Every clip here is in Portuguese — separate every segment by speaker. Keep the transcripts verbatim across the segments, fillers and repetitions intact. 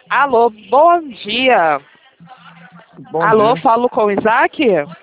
Speaker 1: Alô, bom dia.
Speaker 2: Bom
Speaker 1: Alô,
Speaker 2: dia.
Speaker 1: falo com o Isaac?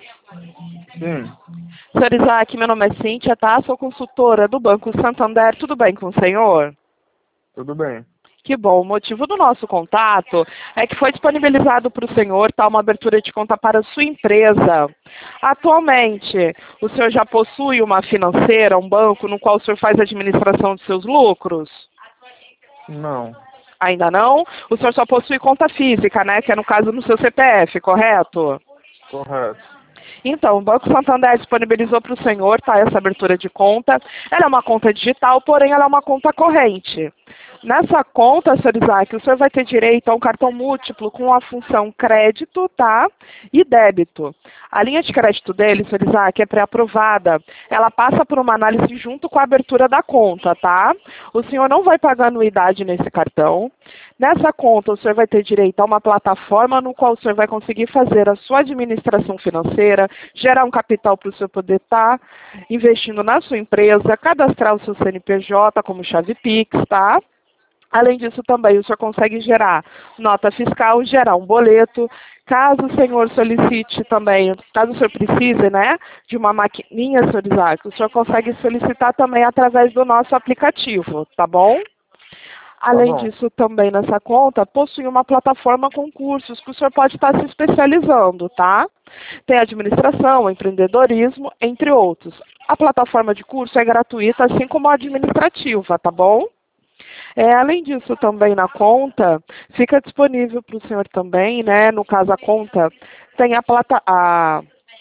Speaker 2: Sim,
Speaker 1: Senhor Isaac, meu nome é Cíntia, tá? Sou consultora do Banco Santander. Tudo bem com o senhor?
Speaker 2: tudo bem.
Speaker 1: Que bom. O motivo do nosso contato é que foi disponibilizado para o senhor, tá, uma abertura de conta para a sua empresa. Atualmente, o senhor já possui uma financeira, um banco, no qual o senhor faz a administração de seus lucros?
Speaker 2: Não,
Speaker 1: Ainda não? O senhor só possui conta física, né? Que é no caso no seu C P F, correto?
Speaker 2: correto.
Speaker 1: Então, o Banco Santander disponibilizou para o senhor, tá, essa abertura de conta. Ela é uma conta digital, porém ela é uma conta corrente. Nessa conta, senhor Isaac, o senhor vai ter direito a um cartão múltiplo com a função crédito, tá, e débito. A linha de crédito dele, senhor Isaac, é pré-aprovada. Ela passa por uma análise junto com a abertura da conta, tá? O senhor não vai pagar anuidade nesse cartão. Nessa conta, o senhor vai ter direito a uma plataforma no qual o senhor vai conseguir fazer a sua administração financeira, gerar um capital para o senhor poder estar investindo na sua empresa, cadastrar o seu C N P J como chave Pix, tá? Além disso, também o senhor consegue gerar nota fiscal, gerar um boleto. Caso o senhor solicite também, caso o senhor precise, né, de uma maquininha, senhor Isaac, o senhor consegue solicitar também através do nosso aplicativo, tá bom?
Speaker 2: Tá
Speaker 1: Além
Speaker 2: bom.
Speaker 1: disso, também nessa conta, possui uma plataforma com cursos que o senhor pode estar se especializando, tá? Tem administração, empreendedorismo, entre outros. A plataforma de curso é gratuita, assim como a administrativa, tá bom? É, além disso, também na conta, fica disponível para o senhor também, né? No caso, a conta tem a, plata a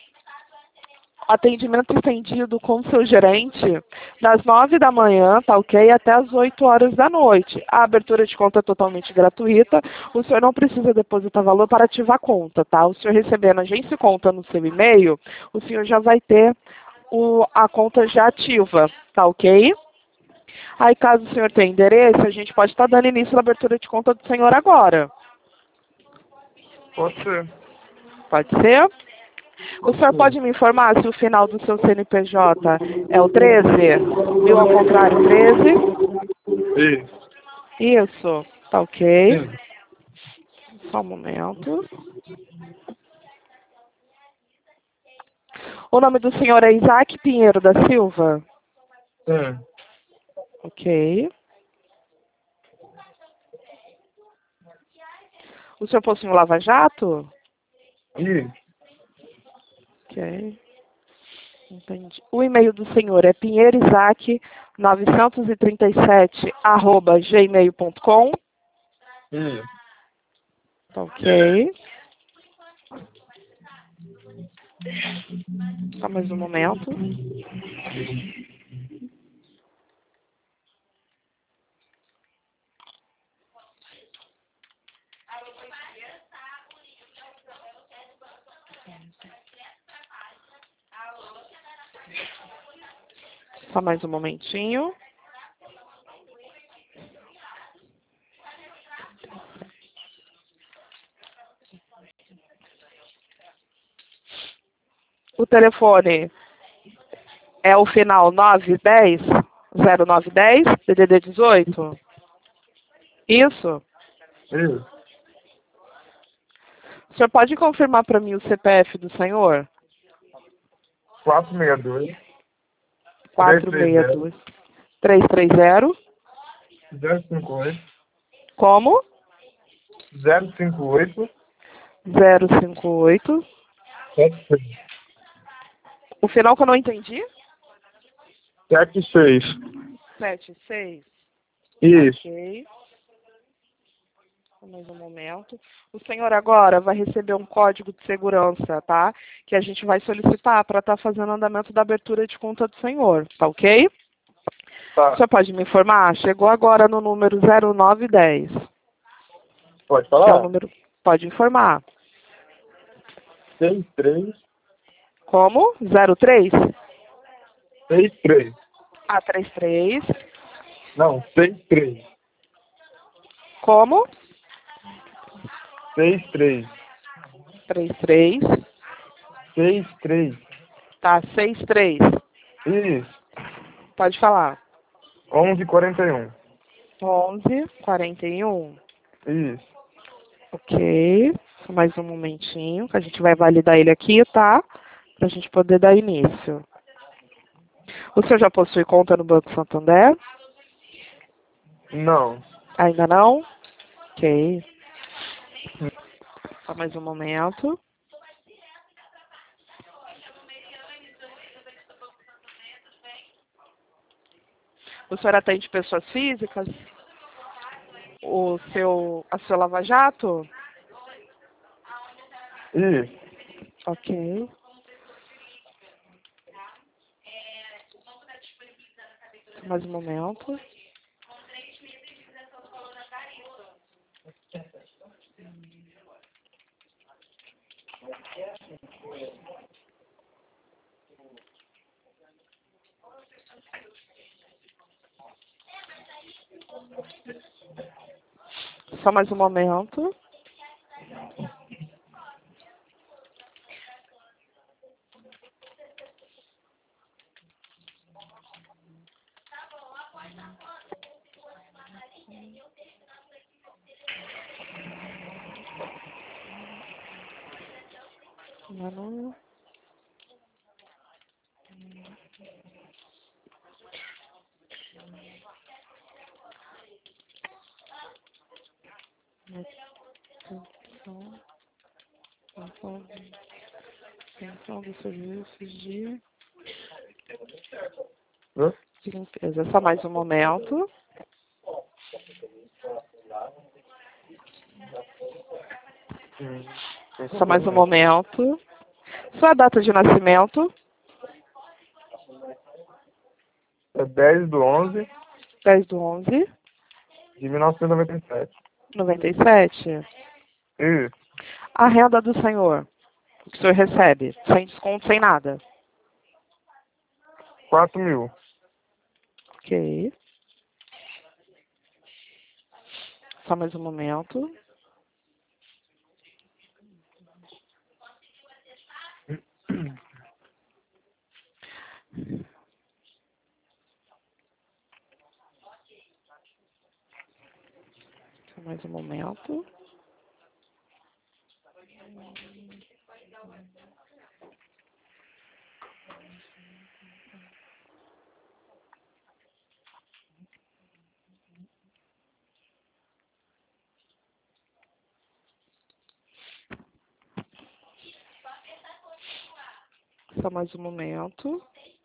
Speaker 1: atendimento estendido com o seu gerente das nove da manhã, tá ok? Até as oito horas da noite. A abertura de conta é totalmente gratuita. O senhor não precisa depositar valor para ativar a conta, tá? O senhor recebendo a agência conta no seu e-mail, o senhor já vai ter o, a conta já ativa, tá ok? Aí, caso o senhor tenha endereço, a gente pode estar dando início à abertura de conta do senhor agora.
Speaker 2: Pode ser.
Speaker 1: Pode ser? O
Speaker 2: Pode
Speaker 1: senhor
Speaker 2: ser.
Speaker 1: pode me informar se o final do seu C N P J é o treze? Mil ao contrário, treze?
Speaker 2: Isso.
Speaker 1: Isso, tá ok.
Speaker 2: Sim.
Speaker 1: Só um momento. O nome do senhor é Isaac Pinheiro da Silva?
Speaker 2: Sim.
Speaker 1: Ok. O senhor possui um lava-jato?
Speaker 2: Isso.
Speaker 1: Ok. Entendi. O e-mail do senhor é pinheiroisaac novecentos e trinta e sete arroba gmail ponto com.
Speaker 2: Isso.
Speaker 1: Tá ok. Só mais um momento. Só mais um momentinho. O telefone é o final nove dez zero nove dez D D D dezoito? Isso.
Speaker 2: Isso.
Speaker 1: O senhor pode confirmar para mim o C P F do senhor?
Speaker 2: quatro seis dois, três
Speaker 1: quatro
Speaker 2: três
Speaker 1: seis
Speaker 2: zero,
Speaker 1: dois três três zero.
Speaker 2: zero cinco oito,
Speaker 1: Como?
Speaker 2: zero cinco oito,
Speaker 1: zero cinco oito.
Speaker 2: sete seis.
Speaker 1: O final que eu não entendi?
Speaker 2: Sete seis.
Speaker 1: sete seis.
Speaker 2: Isso.
Speaker 1: Ok. Só mais um momento. O senhor agora vai receber um código de segurança, tá? Que a gente vai solicitar para estar fazendo o andamento da abertura de conta do senhor, tá ok? O
Speaker 2: Tá.
Speaker 1: senhor pode me informar? Chegou agora no número zero nove dez,
Speaker 2: Pode
Speaker 1: que é o
Speaker 2: falar?
Speaker 1: número... Pode informar.
Speaker 2: Seis três.
Speaker 1: Como? zero três?
Speaker 2: Seis três.
Speaker 1: Ah, trinta e três.
Speaker 2: Não, seis três.
Speaker 1: Como?
Speaker 2: Seis três.
Speaker 1: trinta e três.
Speaker 2: Seis três.
Speaker 1: Tá, sessenta e três.
Speaker 2: Isso.
Speaker 1: Pode falar.
Speaker 2: Onze quarenta e um.
Speaker 1: onze quarenta e um.
Speaker 2: Isso.
Speaker 1: Ok. Só mais um momentinho, que a gente vai validar ele aqui, tá? Pra gente poder dar início. O senhor já possui conta no Banco Santander?
Speaker 2: Não.
Speaker 1: Ainda não? Ok. Só mais um momento. O senhor atende pessoas físicas? O seu, a sua Lava Jato?
Speaker 2: Isso.
Speaker 1: Ok. Só mais um momento. Só mais um momento. Manu. Atenção dos serviços de
Speaker 2: Hã?
Speaker 1: de limpeza. Só mais um momento.
Speaker 2: Hum.
Speaker 1: Só mais um momento. Sua data de nascimento?
Speaker 2: É dez do onze
Speaker 1: dez do onze
Speaker 2: de mil novecentos e noventa e sete.
Speaker 1: noventa e sete.
Speaker 2: Isso.
Speaker 1: A renda do senhor, o que o senhor recebe, sem desconto, sem nada.
Speaker 2: quatro mil.
Speaker 1: Ok. Só mais um momento. Só mais um momento. Só mais um momento.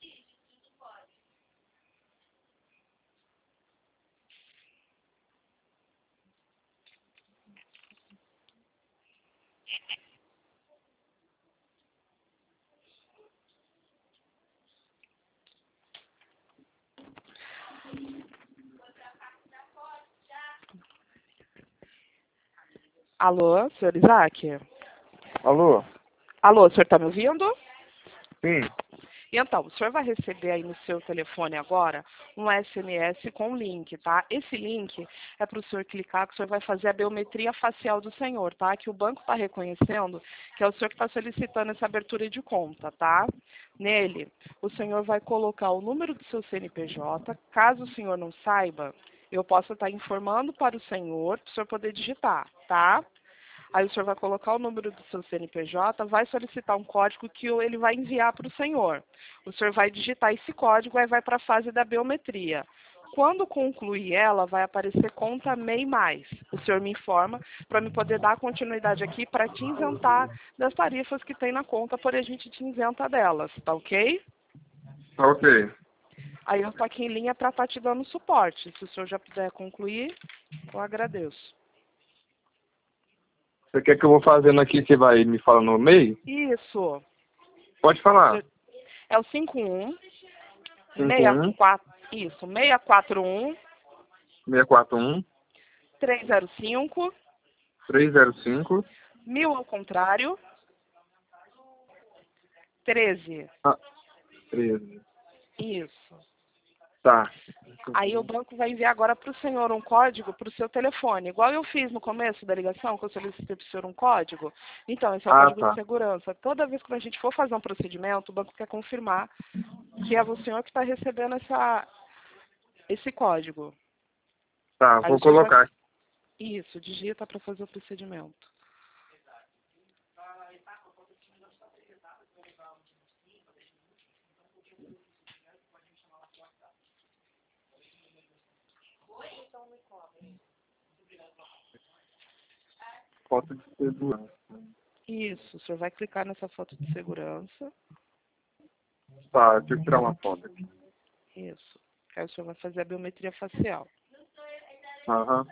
Speaker 1: Alô, senhor Isaac?
Speaker 2: Alô?
Speaker 1: Alô, o senhor está me ouvindo?
Speaker 2: Sim.
Speaker 1: Então, o senhor vai receber aí no seu telefone agora um S M S com link, tá? Esse link é para o senhor clicar, que o senhor vai fazer a biometria facial do senhor, tá? Que o banco está reconhecendo que é o senhor que está solicitando essa abertura de conta, tá? Nele, o senhor vai colocar o número do seu C N P J. Caso o senhor não saiba, eu posso estar informando para o senhor, para o senhor poder digitar, tá? Aí o senhor vai colocar o número do seu C N P J, vai solicitar um código que ele vai enviar para o senhor. O senhor vai digitar esse código e vai para a fase da biometria. Quando concluir ela, vai aparecer conta M E I mais. O senhor me informa para me poder dar continuidade aqui para te isentar das tarifas que tem na conta, porém a gente te isenta delas, tá ok?
Speaker 2: Tá ok.
Speaker 1: Aí eu estou aqui em linha para estar te dando suporte. Se o senhor já puder concluir, eu agradeço.
Speaker 2: Você quer que eu vou fazendo aqui, você vai me falando no meio?
Speaker 1: Isso.
Speaker 2: Pode falar.
Speaker 1: É o cinco um
Speaker 2: cinco um,
Speaker 1: seis quatro, isso, seis quatro um,
Speaker 2: seis quatro um,
Speaker 1: três zero cinco,
Speaker 2: três zero cinco.
Speaker 1: mil ao contrário, treze.
Speaker 2: Ah, treze.
Speaker 1: Isso.
Speaker 2: Tá.
Speaker 1: Aí o banco vai enviar agora para o senhor um código para o seu telefone. Igual eu fiz no começo da ligação, que eu solicitei para o senhor um código. Então, esse é o
Speaker 2: Ah,
Speaker 1: código de
Speaker 2: tá.
Speaker 1: segurança. Toda vez que a gente for fazer um procedimento, o banco quer confirmar que é o senhor que está recebendo essa, esse código.
Speaker 2: Tá,
Speaker 1: Aí
Speaker 2: vou
Speaker 1: o senhor vai...
Speaker 2: colocar.
Speaker 1: Isso, digita para fazer o procedimento.
Speaker 2: Foto de segurança.
Speaker 1: Isso, o senhor vai clicar nessa foto de segurança.
Speaker 2: Tá, deixa eu tirar uma foto aqui.
Speaker 1: Isso. Aí o senhor vai fazer a biometria facial.
Speaker 2: Aham.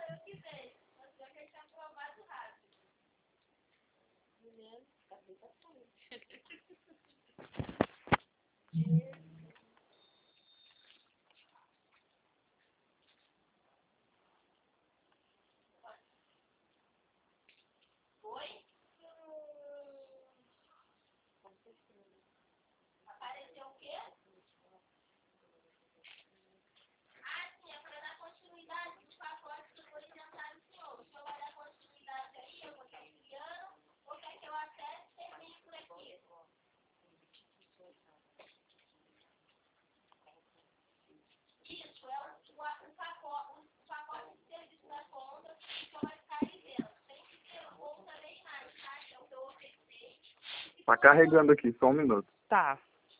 Speaker 2: Tá carregando aqui, só um minuto.
Speaker 1: Tá.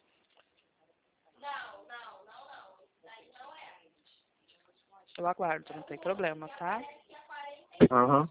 Speaker 1: Eu aguardo, não tem problema, tá?
Speaker 2: Aham.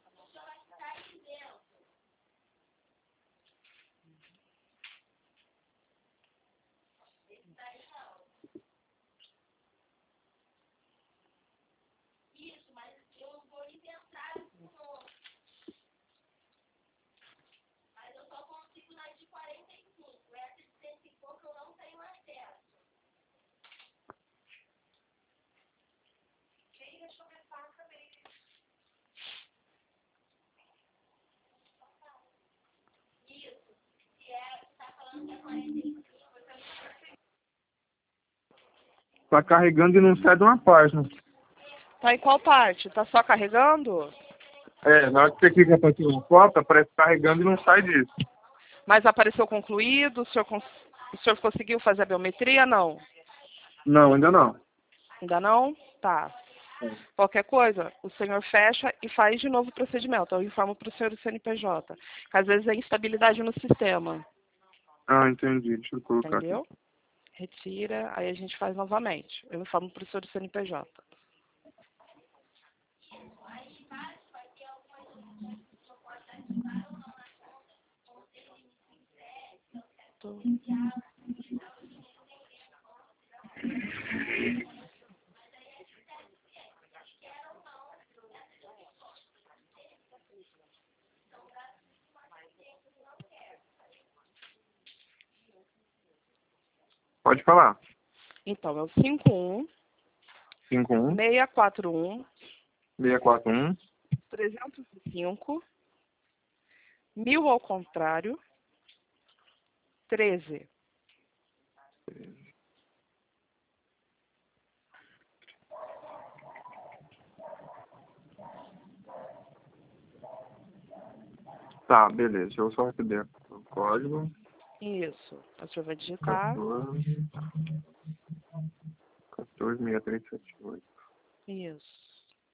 Speaker 2: Tá carregando e não sai de uma página.
Speaker 1: Tá em qual parte? Tá só carregando?
Speaker 2: É, na hora que você clica pra tirar uma foto, aparece carregando e não sai disso.
Speaker 1: Mas apareceu concluído? O senhor, cons... o senhor conseguiu fazer a biometria? Não.
Speaker 2: Não, ainda não.
Speaker 1: Ainda não? Tá. Qualquer coisa, o senhor fecha e faz de novo o procedimento. Eu informo para o senhor do C N P J. Que às vezes é instabilidade no sistema.
Speaker 2: Ah, entendi. Deixa eu colocar
Speaker 1: Entendeu?
Speaker 2: aqui.
Speaker 1: Retira, aí a gente faz novamente. Eu informo para o senhor do C N P J. Tô.
Speaker 2: Pode falar.
Speaker 1: Então, é o cinco um,
Speaker 2: cinco um,
Speaker 1: seis quatro um,
Speaker 2: seis quatro um,
Speaker 1: trezentos e cinco, mil ao contrário, treze.
Speaker 2: Tá, beleza. Deixa eu só receber o código.
Speaker 1: Isso. O senhor vai digitar.
Speaker 2: quatorze, quatorze, seis três sete oito.
Speaker 1: Isso.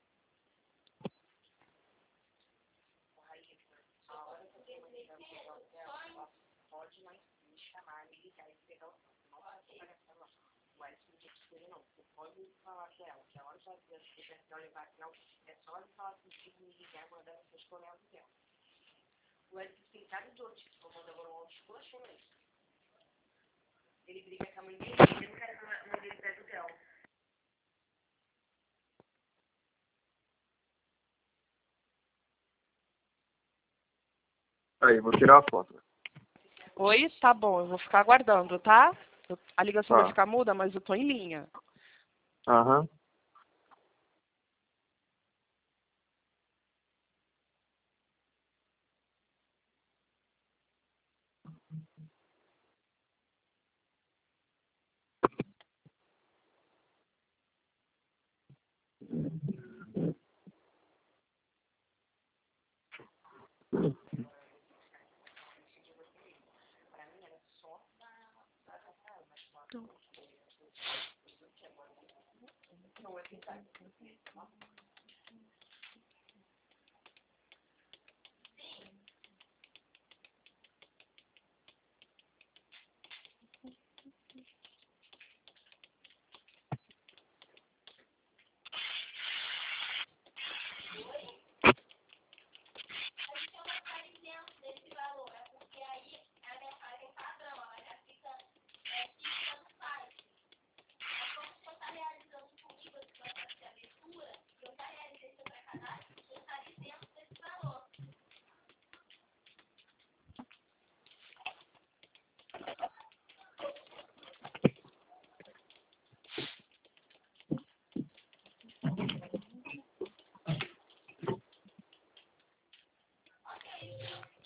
Speaker 2: Aí, vou tirar a foto.
Speaker 1: Oi? Tá bom, eu vou ficar aguardando, tá? Eu- A ligação vai
Speaker 2: Tá.
Speaker 1: ficar muda, mas eu tô em linha.
Speaker 2: Aham.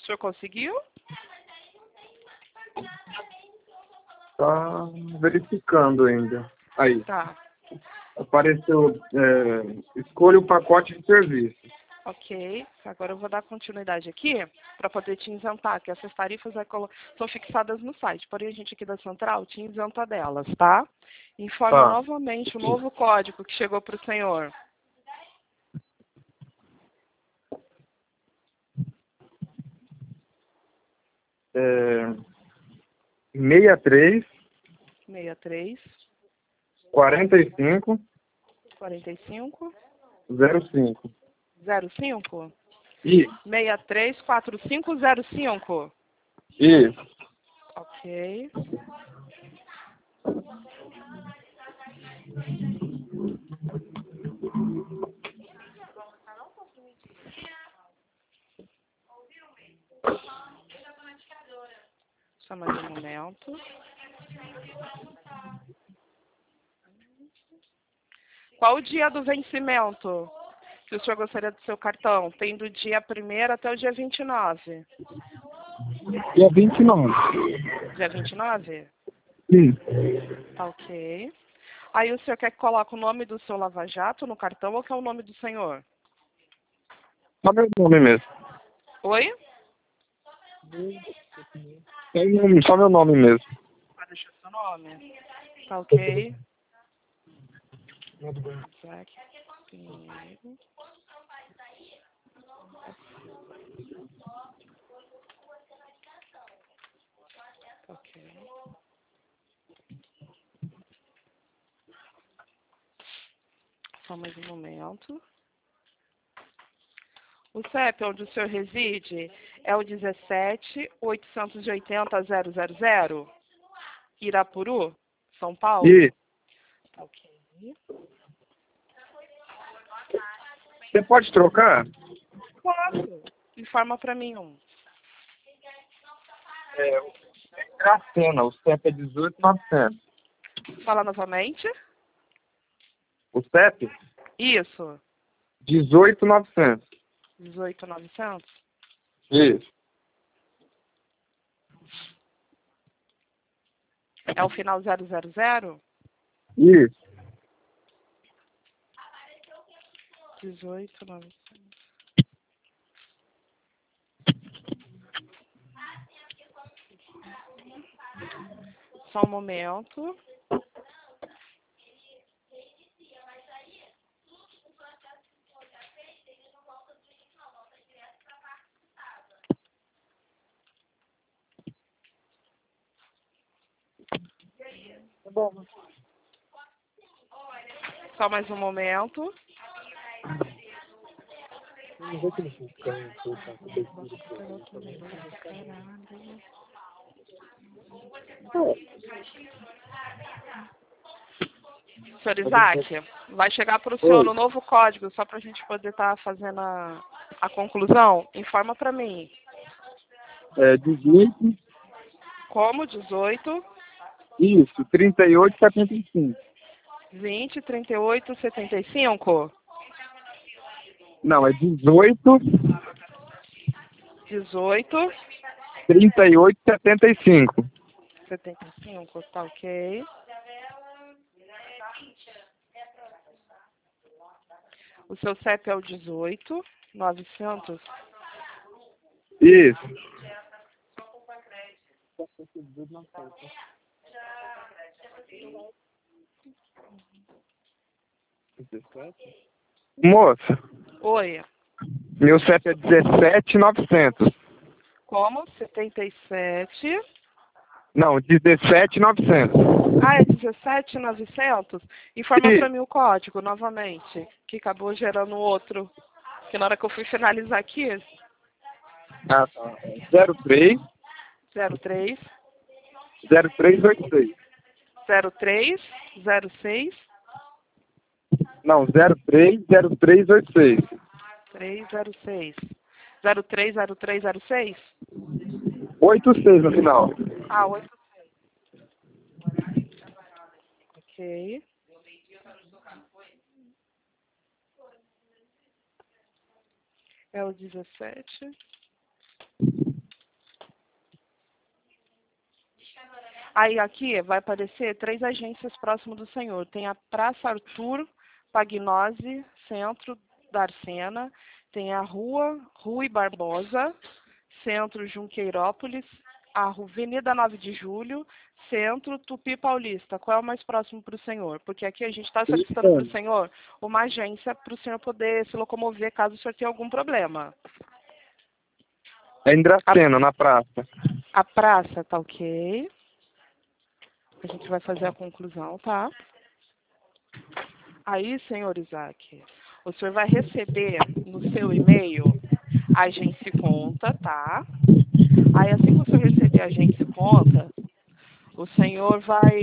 Speaker 1: senhor conseguiu?
Speaker 2: Tá verificando ainda. Aí,
Speaker 1: Tá.
Speaker 2: apareceu, é, escolha o pacote de serviço.
Speaker 1: Ok, agora eu vou dar continuidade aqui para poder te isentar, que essas tarifas é colo- são fixadas no site, porém a gente aqui da Central te isenta delas, tá? Informe
Speaker 2: Tá.
Speaker 1: novamente o novo código que chegou para o senhor.
Speaker 2: É, sessenta e três,
Speaker 1: sessenta e três,
Speaker 2: quarenta e cinco,
Speaker 1: quarenta e cinco,
Speaker 2: zero cinco.
Speaker 1: zero cinco?
Speaker 2: Isso,
Speaker 1: sessenta e três, quarenta e cinco, zero cinco.
Speaker 2: isso.
Speaker 1: Ok. Só mais um momento. Qual o dia do vencimento que o senhor gostaria do seu cartão? Tem do dia primeiro até o dia vinte e nove.
Speaker 2: Dia vinte e nove.
Speaker 1: Dia vinte e nove?
Speaker 2: Sim.
Speaker 1: Tá ok. Aí o senhor quer que coloque o nome do seu lava-jato no cartão ou quer o nome do senhor?
Speaker 2: Só meu nome mesmo.
Speaker 1: Oi?
Speaker 2: Tem nome, só meu nome mesmo.
Speaker 1: Ah, deixa o seu nome. Tá ok. Isaac Pinheiro. Ok. Só mais um momento. O C E P onde o senhor reside é o dezessete, oitocentos e oitenta, zero zero zero, Irapuru, São Paulo?
Speaker 2: E
Speaker 1: Tá ok.
Speaker 2: você pode trocar?
Speaker 1: Posso. Informa para mim um.
Speaker 2: É, o Gracena, o C E P é dezoito mil e novecentos.
Speaker 1: Fala novamente.
Speaker 2: O C E P?
Speaker 1: Isso.
Speaker 2: dezoito mil e novecentos.
Speaker 1: dezoito mil e novecentos.
Speaker 2: Isso.
Speaker 1: É o final zero zero zero?
Speaker 2: Isso.
Speaker 1: dezoito mil e novecentos. Só um momento. Só mais um momento. Senhor Isaac, vai chegar para o senhor
Speaker 2: Oi.
Speaker 1: no novo código, só para a gente poder estar fazendo a, a conclusão. Informa para mim.
Speaker 2: É dezoito.
Speaker 1: Como dezoito,
Speaker 2: Isso, trinta e oito, setenta e cinco.
Speaker 1: vinte, trinta e oito, setenta e cinco?
Speaker 2: Não, é dezoito,
Speaker 1: dezoito,
Speaker 2: trinta e oito, setenta e cinco.
Speaker 1: setenta e cinco, tá ok. O seu C E P é o dezoito, novecentos.
Speaker 2: Isso. Moça,
Speaker 1: Oi.
Speaker 2: meu C E P é dezessete mil e novecentos.
Speaker 1: Como? setenta e sete.
Speaker 2: Não, dezessete mil e novecentos.
Speaker 1: Ah, é dezessete mil e novecentos? Informa
Speaker 2: E,
Speaker 1: para mim o código novamente, que acabou gerando outro. Que na hora que eu fui finalizar aqui,
Speaker 2: ah, tá. zero três,
Speaker 1: zero três,
Speaker 2: zero três oito seis.
Speaker 1: zero três, zero seis,
Speaker 2: Não, zero três, zero três oito seis.
Speaker 1: três zero seis. zero três zero três zero seis?
Speaker 2: oito seis no final.
Speaker 1: Ah, oito. Ok. É o dezessete. Aí aqui vai aparecer três agências próximas do senhor. Tem a Praça Arthur Pagnozzi, centro da Arsena. Tem a Rua Rui Barbosa, centro Junqueirópolis. A Avenida nove de Julho, centro Tupi Paulista. Qual é o mais próximo para o senhor? Porque aqui a gente está solicitando para o senhor uma agência para o senhor poder se locomover caso o senhor tenha algum problema.
Speaker 2: É em Dracena, a... na praça.
Speaker 1: A praça tá ok. A gente vai fazer a conclusão, tá? Aí, senhor Isaac, o senhor vai receber no seu e-mail a agência conta, tá? Aí, assim que o senhor receber a agência conta, o senhor vai...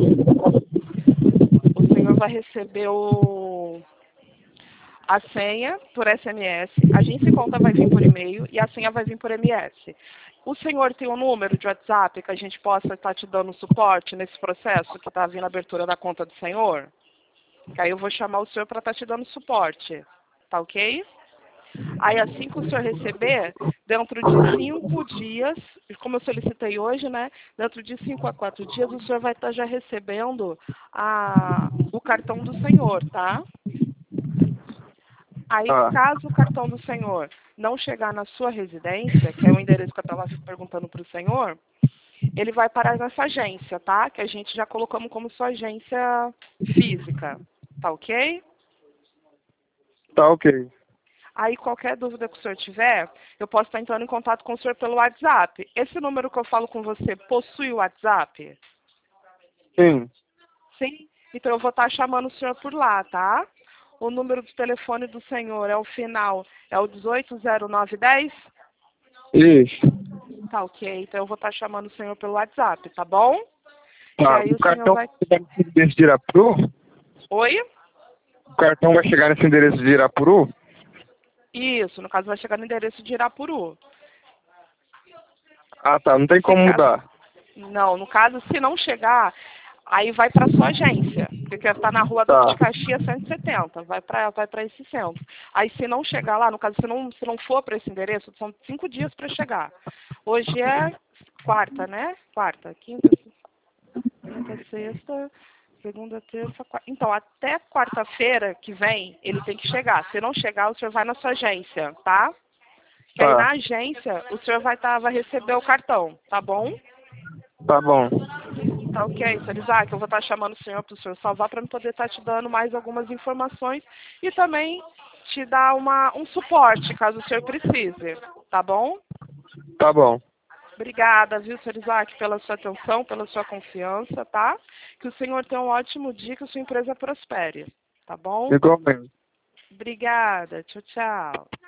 Speaker 1: O senhor vai receber o... a senha por S M S, a agência conta vai vir por e-mail e a senha vai vir por M S. O senhor tem um número de WhatsApp que a gente possa estar te dando suporte nesse processo que está vindo a abertura da conta do senhor? Que aí eu vou chamar o senhor para estar te dando suporte. Tá ok? Aí assim que o senhor receber, dentro de cinco dias, como eu solicitei hoje, né? Dentro de cinco a quatro dias, o senhor vai estar já recebendo a, o cartão do senhor, tá? Aí,
Speaker 2: Ah.
Speaker 1: caso o cartão do senhor não chegar na sua residência, que é o endereço que eu estava perguntando para o senhor, ele vai parar nessa agência, tá? Que a gente já colocamos como sua agência física. Tá ok?
Speaker 2: Tá ok.
Speaker 1: Aí, qualquer dúvida que o senhor tiver, eu posso estar entrando em contato com o senhor pelo WhatsApp. Esse número que eu falo com você possui o WhatsApp?
Speaker 2: Sim.
Speaker 1: Sim? Então, eu vou estar chamando o senhor por lá, tá? O número do telefone do senhor é o final, é o dezoito zero nove dez?
Speaker 2: Isso.
Speaker 1: Tá ok, então eu vou estar chamando o senhor pelo WhatsApp, tá bom?
Speaker 2: Tá.
Speaker 1: E aí
Speaker 2: O
Speaker 1: o senhor
Speaker 2: cartão
Speaker 1: vai...
Speaker 2: vai chegar nesse endereço de Irapuru?
Speaker 1: Oi?
Speaker 2: O cartão vai chegar nesse endereço de Irapuru?
Speaker 1: Isso, no caso vai chegar no endereço de Irapuru.
Speaker 2: Ah, tá. Não tem
Speaker 1: Se
Speaker 2: como
Speaker 1: caso...
Speaker 2: mudar.
Speaker 1: Não, no caso, se não chegar, aí vai para sua agência, porque está na rua
Speaker 2: Tá.
Speaker 1: Duque de Caxias cento e setenta, vai para vai para esse centro. Aí se não chegar lá, no caso, se não, se não for para esse endereço, são cinco dias para chegar. Hoje é quarta, né? Quarta, quinta, quinta, sexta, segunda, terça, quarta. Então, até quarta-feira que vem, ele tem que chegar. Se não chegar, o senhor vai na sua agência, tá? Que aí
Speaker 2: Tá.
Speaker 1: na agência, o senhor vai, tá, vai receber o cartão, tá bom?
Speaker 2: Tá bom.
Speaker 1: Tá ok, senhor Isaac, eu vou estar chamando o senhor para o senhor salvar para eu poder estar te dando mais algumas informações e também te dar uma, um suporte, caso o senhor precise, tá bom?
Speaker 2: Tá bom.
Speaker 1: Obrigada, viu, senhor Isaac, pela sua atenção, pela sua confiança, tá? Que o senhor tenha um ótimo dia, que a sua empresa prospere, tá bom?
Speaker 2: Igualmente.
Speaker 1: Obrigada, tchau, tchau.